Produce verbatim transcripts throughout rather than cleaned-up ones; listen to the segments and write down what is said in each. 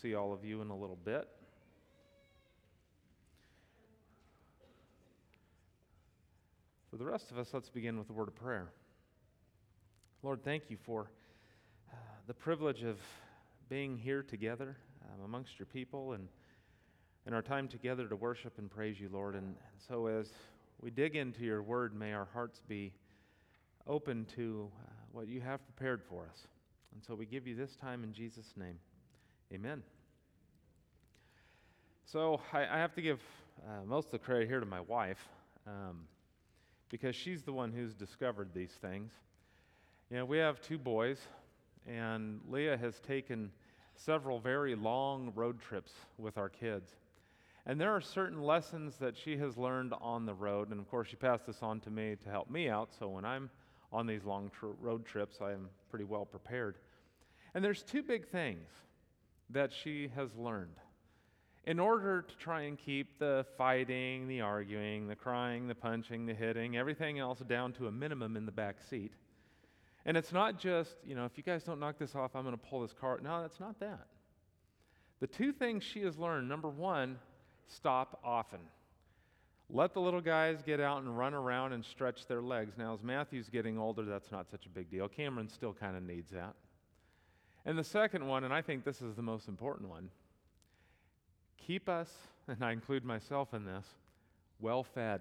see all of you in a little bit. For the rest of us, let's begin with a word of prayer. Lord, thank you for uh, the privilege of being here together um, amongst your people and in our time together to worship and praise you, Lord. And, and so as we dig into your word, may our hearts be open to uh, what you have prepared for us. And so we give you this time in Jesus' name. Amen. So I, I have to give uh, most of the credit here to my wife um, because she's the one who's discovered these things. You know, we have two boys, and Leah has taken several very long road trips with our kids. And there are certain lessons that she has learned on the road, and of course she passed this on to me to help me out, so when I'm on these long tr- road trips, I am pretty well prepared. And there's two big things that she has learned. In order to try and keep the fighting, the arguing, the crying, the punching, the hitting, everything else down to a minimum in the back seat. And it's not just, you know, if you guys don't knock this off, I'm going to pull this car. No, that's not that. The two things she has learned, number one, stop often. Let the little guys get out and run around and stretch their legs. Now, as Matthew's getting older, that's not such a big deal. Cameron still kind of needs that. And the second one, and I think this is the most important one, keep us, and I include myself in this, well fed.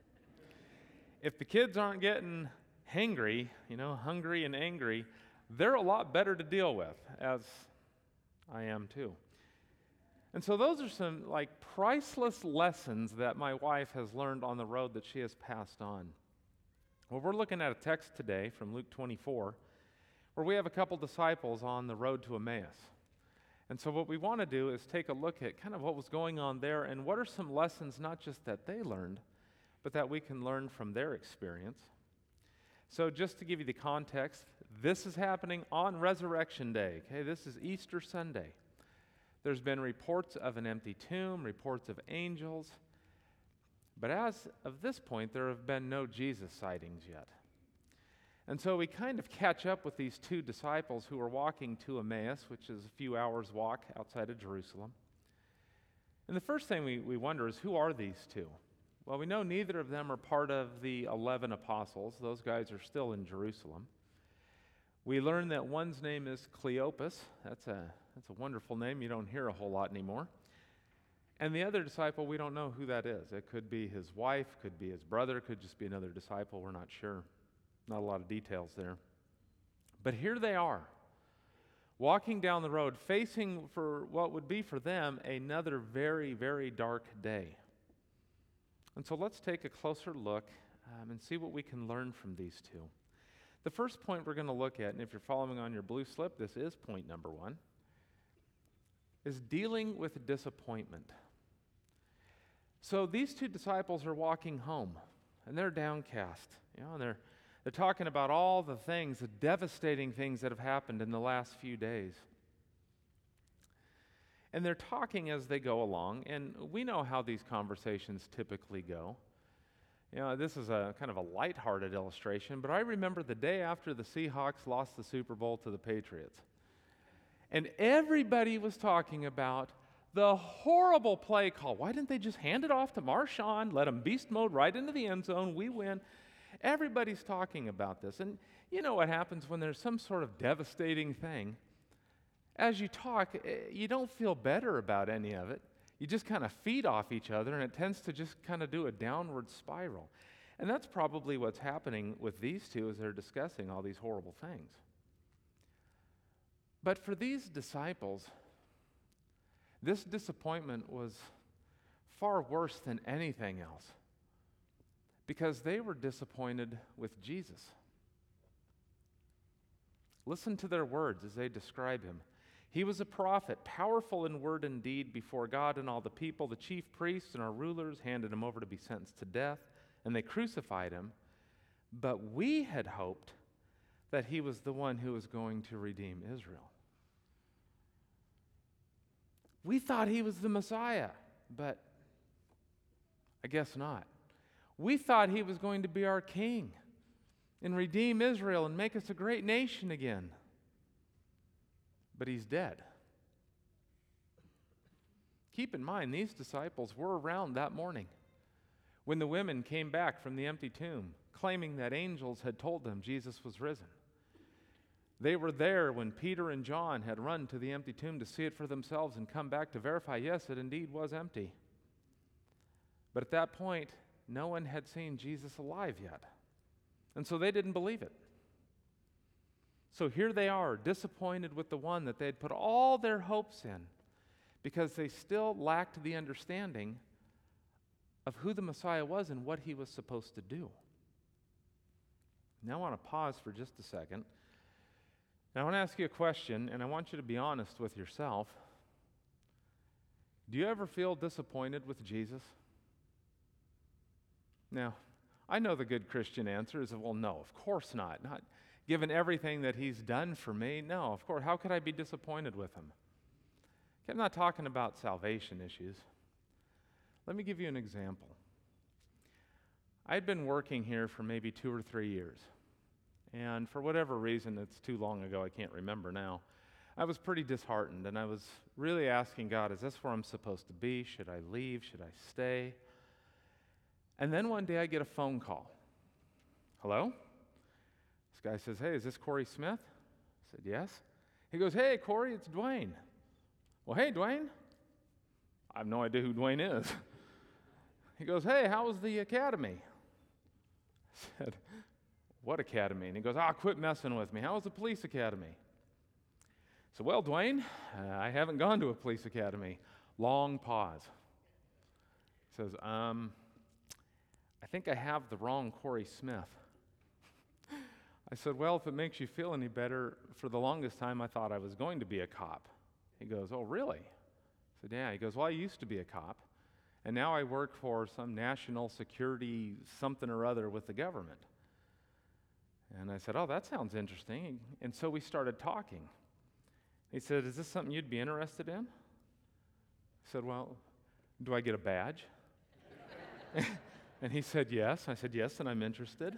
If the kids aren't getting hangry, you know, hungry and angry, they're a lot better to deal with, as I am too. And so those are some like priceless lessons that my wife has learned on the road that she has passed on. Well, we're looking at a text today from Luke twenty-four where we have a couple disciples on the road to Emmaus. And so what we want to do is take a look at kind of what was going on there and what are some lessons not just that they learned, but that we can learn from their experience. So just to give you the context, this is happening on Resurrection Day. Okay, this is Easter Sunday. There's been reports of an empty tomb, reports of angels, but as of this point, there have been no Jesus sightings yet. And so we kind of catch up with these two disciples who are walking to Emmaus, which is a few hours' walk outside of Jerusalem. And the first thing we, we wonder is, who are these two? Well, we know neither of them are part of the eleven apostles. Those guys are still in Jerusalem. We learn that one's name is Cleopas. That's a That's a wonderful name. You don't hear a whole lot anymore. And the other disciple, we don't know who that is. It could be his wife, could be his brother, could just be another disciple. We're not sure. Not a lot of details there. But here they are, walking down the road, facing for what would be for them another very, very dark day. And so let's take a closer look um, and see what we can learn from these two. The first point we're going to look at, and if you're following on your blue slip, this is point number one, is dealing with disappointment. So these two disciples are walking home, and they're downcast. You know, and they're they're talking about all the things, the devastating things that have happened in the last few days. And they're talking as they go along, and we know how these conversations typically go. You know, this is a kind of a lighthearted illustration, but I remember the day after the Seahawks lost the Super Bowl to the Patriots. And everybody was talking about the horrible play call. Why didn't they just hand it off to Marshawn, let him beast mode right into the end zone, we win? Everybody's talking about this. And you know what happens when there's some sort of devastating thing? As you talk, you don't feel better about any of it. You just kind of feed off each other, and it tends to just kind of do a downward spiral. And that's probably what's happening with these two as they're discussing all these horrible things. But for these disciples, this disappointment was far worse than anything else because they were disappointed with Jesus. Listen to their words as they describe him. He was a prophet, powerful in word and deed before God and all the people. The chief priests and our rulers handed him over to be sentenced to death, and they crucified him. But we had hoped that he was the one who was going to redeem Israel. We thought he was the Messiah, but I guess not. We thought he was going to be our king and redeem Israel and make us a great nation again. But he's dead. Keep in mind, these disciples were around that morning when the women came back from the empty tomb, claiming that angels had told them Jesus was risen. They were there when Peter and John had run to the empty tomb to see it for themselves and come back to verify, yes, it indeed was empty. But at that point, no one had seen Jesus alive yet. And so they didn't believe it. So here they are, disappointed with the one that they had put all their hopes in, because they still lacked the understanding of who the Messiah was and what he was supposed to do. Now I want to pause for just a second. And I want to ask you a question, and I want you to be honest with yourself. Do you ever feel disappointed with Jesus? Now, I know the good Christian answer is, well, no, of course not. Not given everything that he's done for me. No, of course. How could I be disappointed with him? Okay, I'm not talking about salvation issues. Let me give you an example. I'd been working here for maybe two or three years. And for whatever reason, it's too long ago, I can't remember now, I was pretty disheartened, and I was really asking God, is this where I'm supposed to be? Should I leave? Should I stay? And then one day I get a phone call. Hello? This guy says, hey, is this Corey Smith? I said, yes. He goes, hey, Corey, it's Dwayne. Well, hey, Dwayne. I have no idea who Dwayne is. He goes, hey, how was the academy? I said, what academy? And he goes, ah, oh, quit messing with me. How was the police academy? So, well, Dwayne, uh, I haven't gone to a police academy. Long pause. He says, um, I think I have the wrong Corey Smith. I said, well, if it makes you feel any better, for the longest time I thought I was going to be a cop. He goes, oh, really? I said, yeah. He goes, well, I used to be a cop, and now I work for some national security something or other with the government. And I said, oh, that sounds interesting. And so we started talking. He said, is this something you'd be interested in? I said, well, do I get a badge? And he said, yes. I said, yes, and I'm interested.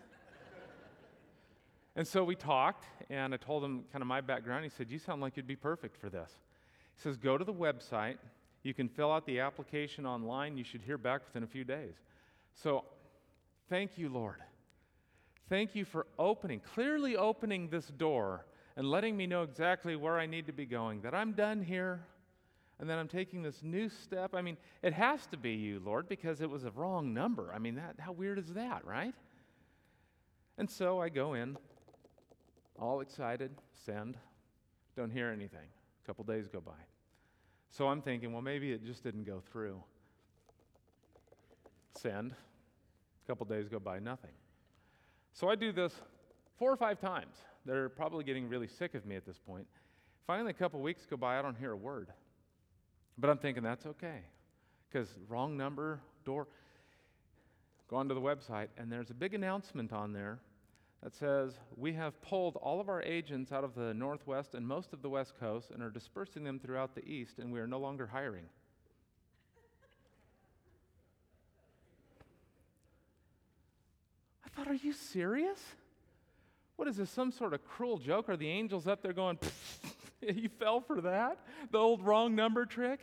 And so we talked, and I told him kind of my background. He said, you sound like you'd be perfect for this. He says, go to the website. You can fill out the application online. You should hear back within a few days. So thank you, Lord. Thank you for opening, clearly opening this door and letting me know exactly where I need to be going, that I'm done here, and that I'm taking this new step. I mean, it has to be you, Lord, because it was a wrong number. I mean, that how weird is that, right? And so I go in, all excited, send, don't hear anything. A couple days go by. So I'm thinking, well, maybe it just didn't go through. Send, a couple days go by, nothing. So I do this four or five times. They're probably getting really sick of me at this point. Finally, a couple weeks go by, I don't hear a word. But I'm thinking, that's okay, because wrong number, door. Go onto the website, and there's a big announcement on there that says, we have pulled all of our agents out of the Northwest and most of the West Coast and are dispersing them throughout the East, and we are no longer hiring. I thought, are you serious? What is this, some sort of cruel joke? Are the angels up there going, you fell for that? The old wrong number trick?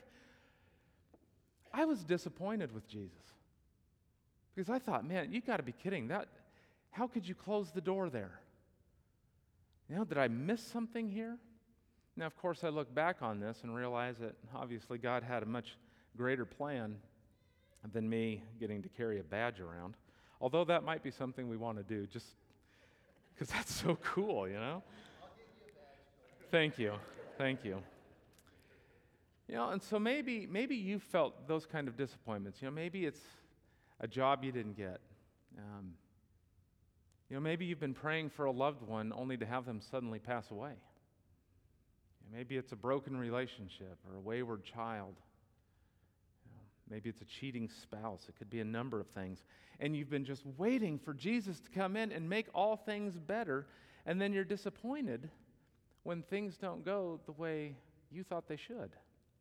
I was disappointed with Jesus. Because I thought, man, you got to be kidding. That, how could you close the door there? You know, did I miss something here? Now, of course, I look back on this and realize that obviously God had a much greater plan than me getting to carry a badge around. Although that might be something we want to do, just because that's so cool, you know? I'll give you a badge. Thank you. Thank you. You know, and so maybe maybe you felt those kind of disappointments. You know, maybe it's a job you didn't get. Um, you know, maybe you've been praying for a loved one only to have them suddenly pass away. You know, maybe it's a broken relationship or a wayward child. You know, maybe it's a cheating spouse. It could be a number of things. And you've been just waiting for Jesus to come in and make all things better, and then you're disappointed when things don't go the way you thought they should.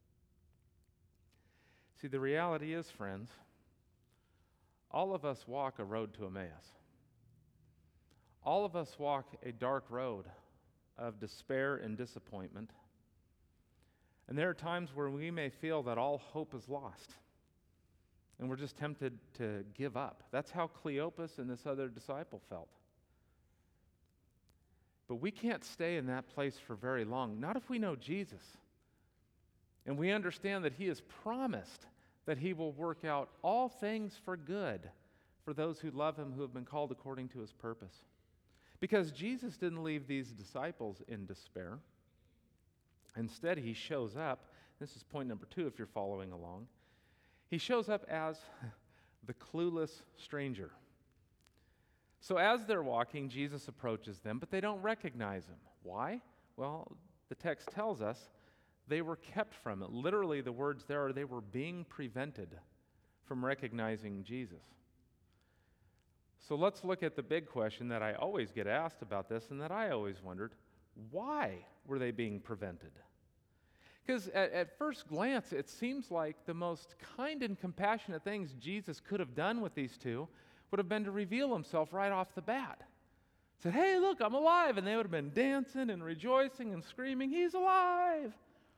See, the reality is, friends, all of us walk a road to Emmaus. All of us walk a dark road of despair and disappointment. And there are times where we may feel that all hope is lost. And we're just tempted to give up. That's how Cleopas and this other disciple felt. But we can't stay in that place for very long, not if we know Jesus. And we understand that he has promised that he will work out all things for good for those who love him, who have been called according to his purpose. Because Jesus didn't leave these disciples in despair. Instead, he shows up. This is point number two if you're following along. He shows up as the clueless stranger. So as they're walking, Jesus approaches them, but they don't recognize him. Why? Well, the text tells us they were kept from it. Literally, the words there are they were being prevented from recognizing Jesus. So let's look at the big question that I always get asked about this and that I always wondered. Why were they being prevented? Because at, at first glance, it seems like the most kind and compassionate things Jesus could have done with these two would have been to reveal himself right off the bat. Said, hey, look, I'm alive. And they would have been dancing and rejoicing and screaming, he's alive.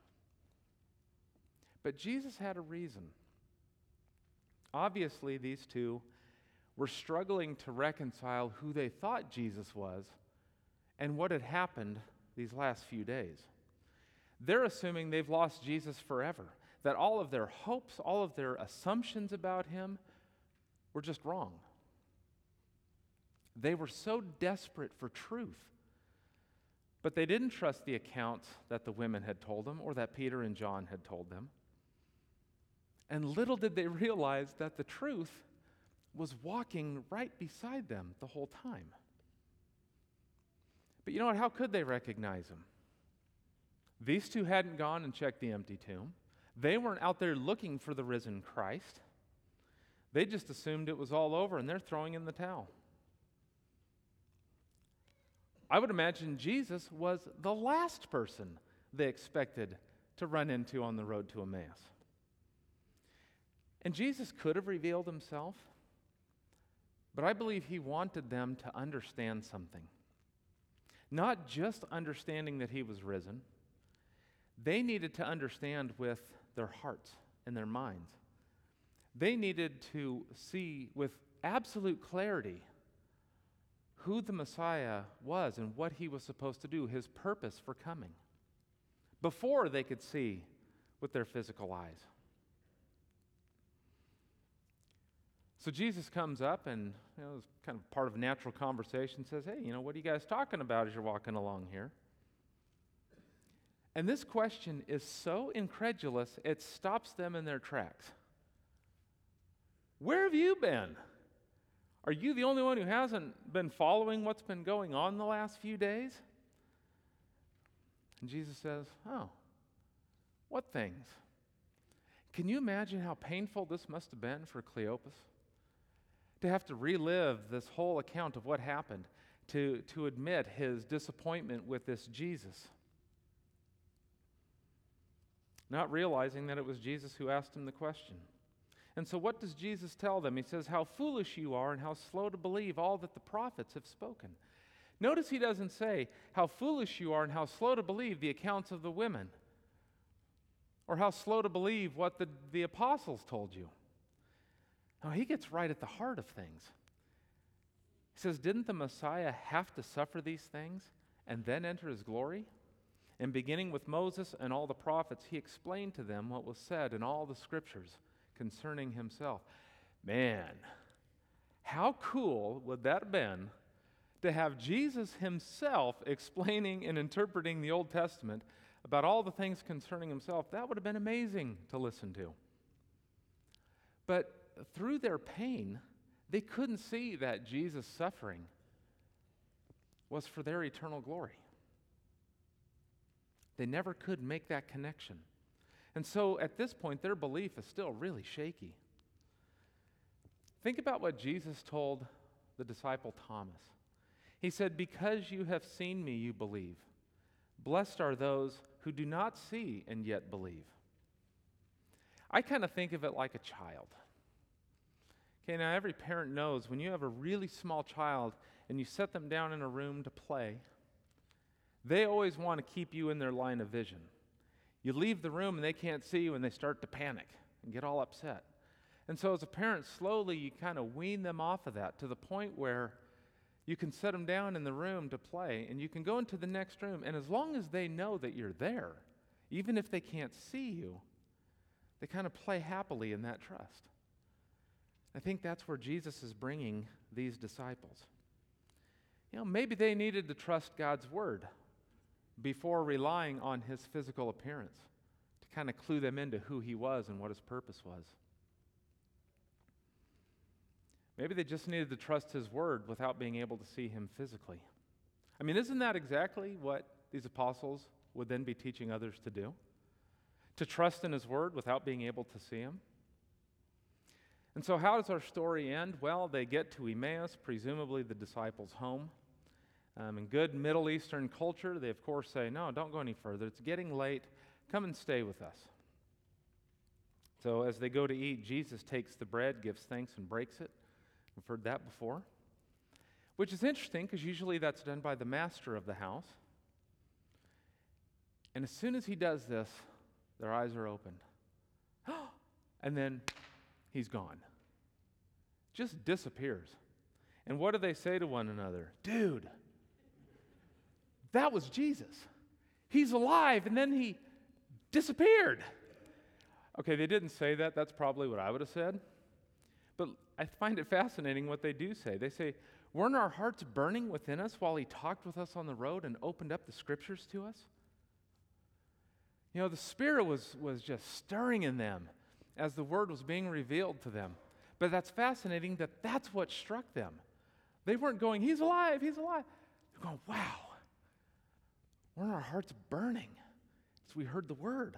But Jesus had a reason. Obviously, these two were struggling to reconcile who they thought Jesus was and what had happened these last few days. They're assuming they've lost Jesus forever, that all of their hopes, all of their assumptions about him were just wrong. They were so desperate for truth, but they didn't trust the accounts that the women had told them or that Peter and John had told them. And little did they realize that the truth was walking right beside them the whole time. But you know what? How could they recognize him? These two hadn't gone and checked the empty tomb. They weren't out there looking for the risen Christ. They just assumed it was all over and they're throwing in the towel. I would imagine Jesus was the last person they expected to run into on the road to Emmaus. And Jesus could have revealed himself, but I believe he wanted them to understand something. Not just understanding that he was risen, they needed to understand with their hearts and their minds. They needed to see with absolute clarity who the Messiah was and what he was supposed to do, his purpose for coming, before they could see with their physical eyes. So Jesus comes up and, you know, it's kind of part of a natural conversation, says, hey, you know, what are you guys talking about as you're walking along here? And this question is so incredulous, it stops them in their tracks. Where have you been? Are you the only one who hasn't been following what's been going on the last few days? And Jesus says, oh, what things? Can you imagine how painful this must have been for Cleopas? To have to relive this whole account of what happened, to, to admit his disappointment with this Jesus. Not realizing that it was Jesus who asked him the question. And so what does Jesus tell them? He says, how foolish you are and how slow to believe all that the prophets have spoken. Notice he doesn't say how foolish you are and how slow to believe the accounts of the women, or how slow to believe what the, the apostles told you. Now, he gets right at the heart of things. He says, didn't the Messiah have to suffer these things and then enter his glory? And beginning with Moses and all the prophets, he explained to them what was said in all the scriptures concerning himself. Man, how cool would that have been to have Jesus himself explaining and interpreting the Old Testament about all the things concerning himself? That would have been amazing to listen to. But through their pain, they couldn't see that Jesus' suffering was for their eternal glory. They never could make that connection. And so at this point, their belief is still really shaky. Think about what Jesus told the disciple Thomas. He said, because you have seen me, you believe. Blessed are those who do not see and yet believe. I kind of think of it like a child. Okay, now every parent knows when you have a really small child and you set them down in a room to play, they always want to keep you in their line of vision. You leave the room and they can't see you and they start to panic and get all upset. And so as a parent, slowly you kind of wean them off of that to the point where you can set them down in the room to play and you can go into the next room, and as long as they know that you're there, even if they can't see you, they kind of play happily in that trust. I think that's where Jesus is bringing these disciples. You know, maybe they needed to trust God's word before relying on his physical appearance to kind of clue them into who he was and what his purpose was. Maybe they just needed to trust his word without being able to see him physically. I mean, isn't that exactly what these apostles would then be teaching others to do? To trust in his word without being able to see him? And so how does our story end? Well, they get to Emmaus, presumably the disciples' home. Um, in good Middle Eastern culture, they of course say, no, don't go any further. It's getting late. Come and stay with us. So as they go to eat, Jesus takes the bread, gives thanks, and breaks it. We've heard that before. Which is interesting because usually that's done by the master of the house. And as soon as he does this, their eyes are opened. And then he's gone. Just disappears. And what do they say to one another? Dude, that was Jesus. He's alive, and then he disappeared. Okay, they didn't say that. That's probably what I would have said. But I find it fascinating what they do say. They say, weren't our hearts burning within us while he talked with us on the road and opened up the scriptures to us? You know, the Spirit was, was just stirring in them as the word was being revealed to them. But that's fascinating that that's what struck them. They weren't going, he's alive, he's alive. They're going, wow, weren't our hearts burning as we heard the word?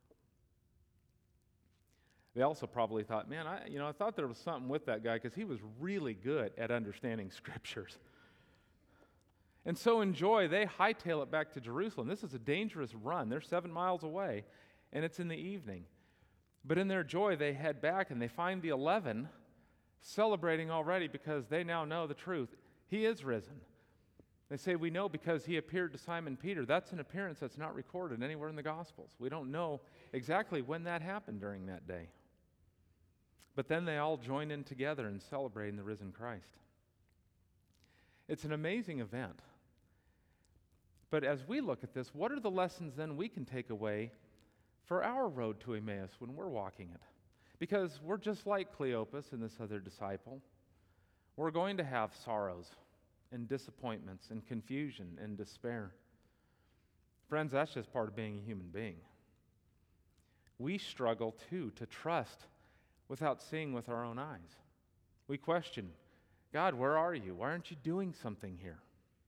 They also probably thought, man, I, you know, I thought there was something with that guy because he was really good at understanding scriptures. And so in joy, they hightail it back to Jerusalem. This is a dangerous run. They're seven miles away, and it's in the evening. But in their joy, they head back, and they find the eleven celebrating already because they now know the truth. He is risen. They say, we know because he appeared to Simon Peter. That's an appearance that's not recorded anywhere in the Gospels. We don't know exactly when that happened during that day. But then they all join in together in celebrating the risen Christ. It's an amazing event. But as we look at this, what are the lessons then we can take away for our road to Emmaus when we're walking it? Because we're just like Cleopas and this other disciple. We're going to have sorrows and disappointments and confusion and despair. Friends, that's just part of being a human being. We struggle too to trust without seeing with our own eyes. We question, God, where are you? Why aren't you doing something here?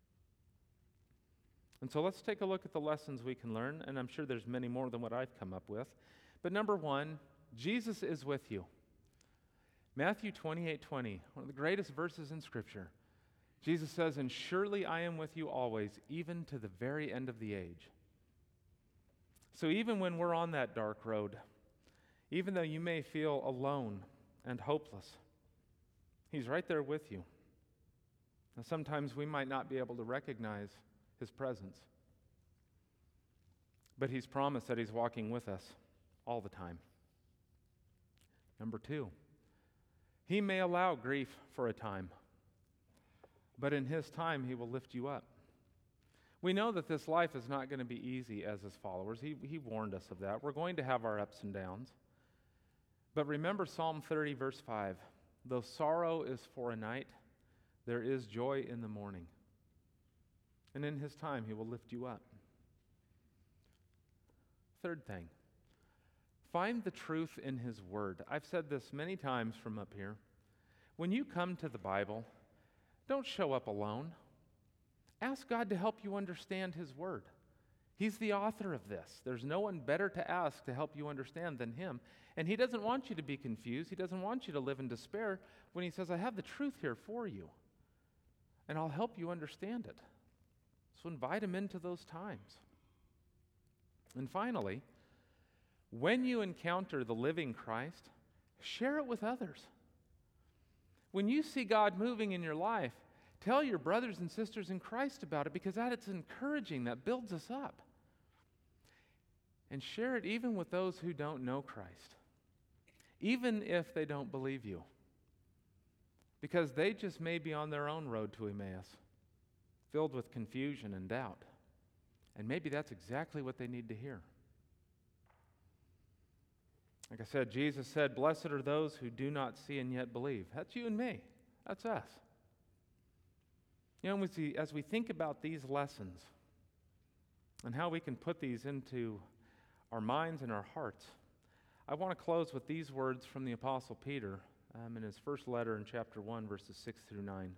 And so let's take a look at the lessons we can learn, and I'm sure there's many more than what I've come up with. But number one, Jesus is with you. Matthew twenty-eight twenty, one of the greatest verses in Scripture. Jesus says, and surely I am with you always, even to the very end of the age. So even when we're on that dark road, even though you may feel alone and hopeless, he's right there with you. Now, sometimes we might not be able to recognize his presence, but he's promised that he's walking with us all the time. Number two, he may allow grief for a time, but in his time he will lift you up. We know that this life is not going to be easy as his followers. He, he warned us of that. We're going to have our ups and downs. But remember Psalm thirty, verse five. Though sorrow is for a night, there is joy in the morning. And in his time, he will lift you up. Third thing, find the truth in his word. I've said this many times from up here. When you come to the Bible, don't show up alone. Ask God to help you understand his word. He's the author of this. There's no one better to ask to help you understand than him. And he doesn't want you to be confused. He doesn't want you to live in despair when he says, I have the truth here for you, and I'll help you understand it. So invite him into those times. And finally, when you encounter the living Christ, share it with others. When you see God moving in your life, tell your brothers and sisters in Christ about it, because that it's encouraging, that builds us up. And share it even with those who don't know Christ, even if they don't believe you, because they just may be on their own road to Emmaus, filled with confusion and doubt. And maybe that's exactly what they need to hear. Like I said, Jesus said, "Blessed are those who do not see and yet believe." That's you and me. That's us. You know, as we, as we think about these lessons and how we can put these into our minds and our hearts, I want to close with these words from the Apostle Peter um, in his first letter in chapter one, verses six through nine.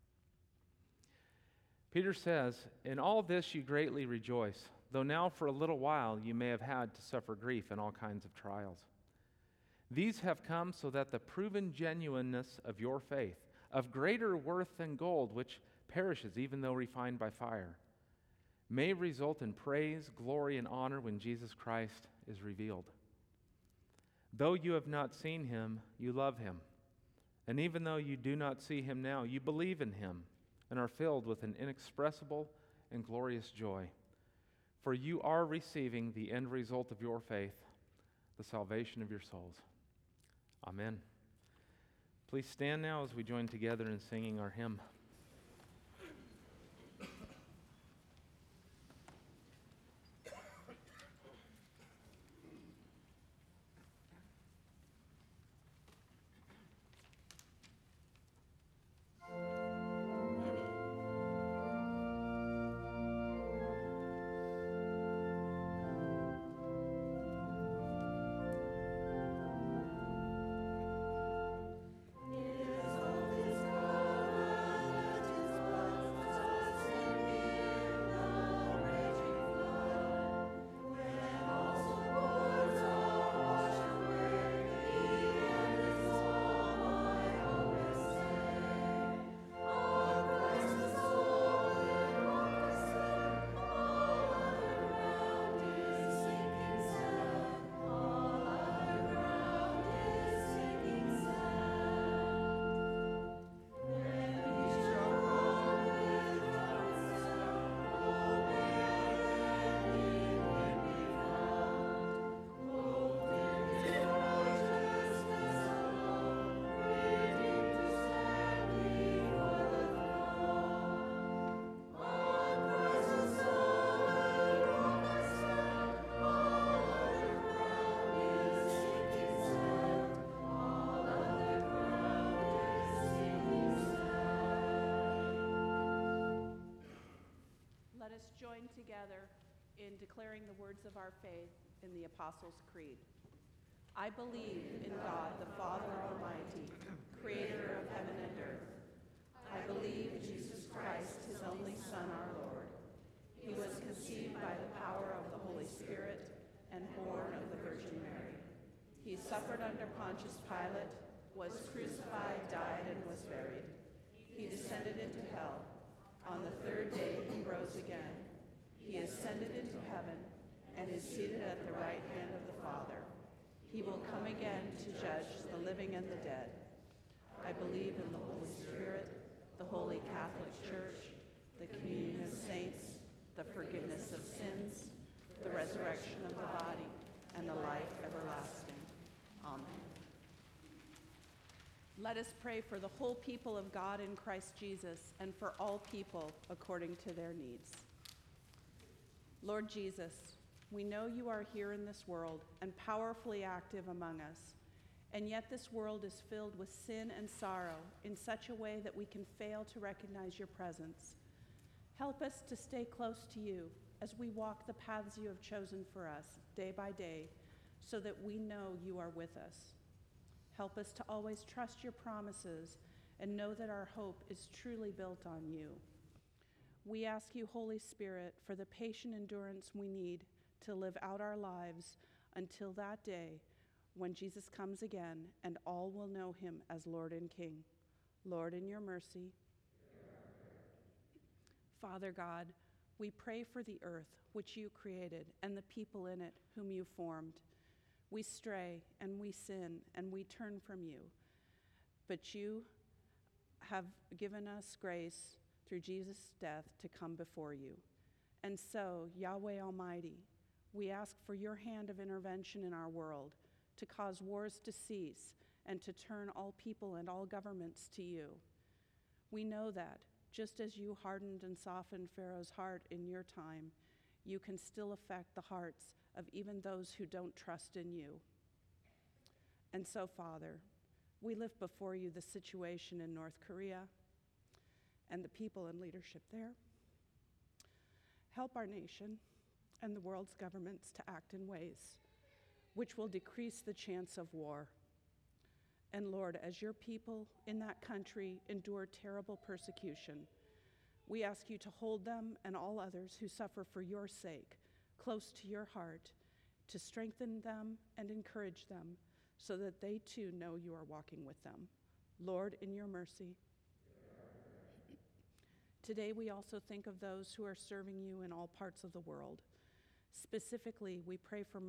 Peter says, "In all this you greatly rejoice, though now for a little while you may have had to suffer grief in all kinds of trials. These have come so that the proven genuineness of your faith, of greater worth than gold, which perishes even though refined by fire, may result in praise, glory, and honor when Jesus Christ is revealed. Though you have not seen him, you love him. And even though you do not see him now, you believe in him and are filled with an inexpressible and glorious joy. For you are receiving the end result of your faith, the salvation of your souls." Amen. Please stand now as we join together in singing our hymn. Let us join together in declaring the words of our faith in the Apostles' Creed. I believe in God, the Father Almighty, creator of heaven and earth. I believe in Jesus Christ, his only Son, our Lord. He was conceived by the power of the Holy Spirit and born of the Virgin Mary. He suffered under Pontius Pilate, was crucified, died, and was buried. He descended into hell. On the third day he rose again. He ascended into heaven and is seated at the right hand of the Father. He will come again to judge the living and the dead. I believe in the Holy Spirit, the Holy Catholic Church, the communion of saints, the forgiveness of sins, the resurrection of the body, and the life everlasting. Amen. Let us pray for the whole people of God in Christ Jesus and for all people according to their needs. Lord Jesus, we know you are here in this world and powerfully active among us, and yet this world is filled with sin and sorrow in such a way that we can fail to recognize your presence. Help us to stay close to you as we walk the paths you have chosen for us day by day, so that we know you are with us. Help us to always trust your promises and know that our hope is truly built on you. We ask you, Holy Spirit, for the patient endurance we need to live out our lives until that day when Jesus comes again and all will know him as Lord and King. Lord, in your mercy. Father God, we pray for the earth which you created and the people in it whom you formed. We stray and we sin and we turn from you, but you have given us grace through Jesus' death to come before you. And so, Yahweh Almighty, We ask for your hand of intervention in our world to cause wars to cease and to turn all people and all governments to you. We know that, just as you hardened and softened Pharaoh's heart in your time, you can still affect the hearts of even those who don't trust in you. And so, Father, we lift before you the situation in North Korea and the people and leadership there. Help our nation and the world's governments to act in ways which will decrease the chance of war. And Lord, as your people in that country endure terrible persecution, we ask you to hold them and all others who suffer for your sake close to your heart, to strengthen them and encourage them so that they too know you are walking with them. Lord, in your mercy. Today we also think of those who are serving you in all parts of the world. Specifically, we pray for